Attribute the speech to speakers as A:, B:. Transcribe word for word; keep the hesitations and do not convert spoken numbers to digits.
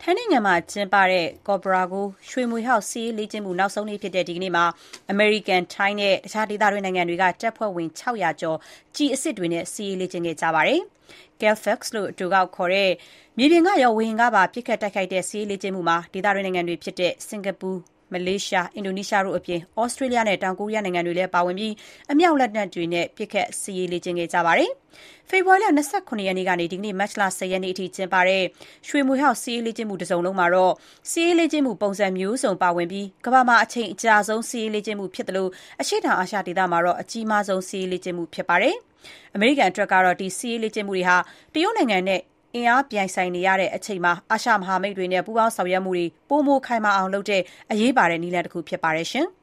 A: ထိုင်းနိုင်ငံမှာကျင်းပတဲ့ Cobra ကိုရွှေမြွေဟောက်စစ်ရေးလေ့ကျင့်မှုနောက်ဆုံးနေ့ဖြစ်တဲ့ဒီကနေ့မှာအမေရိကန်၊ ထိုင်းနဲ့တခြားဒေသတွင်းနိုင်ငံတွေကတပ်ဖွဲ့ဝင် ၆၀၀ ကျော် ကျည်အစစ်တွေနဲ့ စစ်ရေးလေ့ကျင့်ခဲ့ကြပါတယ်။ Galfast လို့ အတိုကောက်ခေါ်တဲ့ မြေပြင်ကရော ဝေဟင်ကပါ ပစ်ခတ်တိုက်ခိုက်တဲ့ စစ်ရေးလေ့ကျင့်မှုမှာ ဒေသတွင်းနိုင်ငံတွေဖြစ်တဲ့ စင်္ကာပူ၊ မလေးရှား၊ အင်ဒိုနီးရှားတို့အပြင် သြစတြေးလျနဲ့ တောင်ကိုရီးယားနိုင်ငံတွေလည်းပါဝင်ပြီး အမြောက်လက်နက်တွေနဲ့ ပစ်ခတ်စစ်ရေးလေ့ကျင့်ခဲ့ကြပါတယ်။ ဖေဖော်ဝါရီ ၂၇ ရက်နေ့ကနေ ဒီကနေ့ မတ်လ ၁၀ ရက်နေ့အထိကျင်းပတဲ့ ရွှေမြွေဟောက်စစ်ရေးလေ့ကျင့်မှုတစုံလုံးမှာတော့ စစ်ရေးလေ့ကျင့်မှုပုံစံမျိုးစုံပါဝင်ပြီး ကမ္ဘာမှာ အချိန်အကြာဆုံး စစ်ရေးလေ့ကျင့်မှုဖြစ်သလို အရှေ့တောင်အာရှဒေသမှာတော့ အကြီးမားဆုံး စစ်ရေးလေ့ကျင့်မှုဖြစ်ပါတယ်။ အမေရိကန်အတွက်ကတော့ ဒီစစ်ရေးလေ့ကျင့်မှုတွေဟာ တရုတ်နိုင်ငံနဲ့ အင်အားပြိုင်ဆိုင်နေရချိန်မှာ အာရှမဟာမိတ်တွေနဲ့ ပူးပေါင်းဆောင်ရွက်မှုတွေ ပိုမိုခိုင်မာအောင်လုပ်တဲ့ အရေးပါတဲ့နည်းလမ်းတခုဖြစ်ပါတယ်။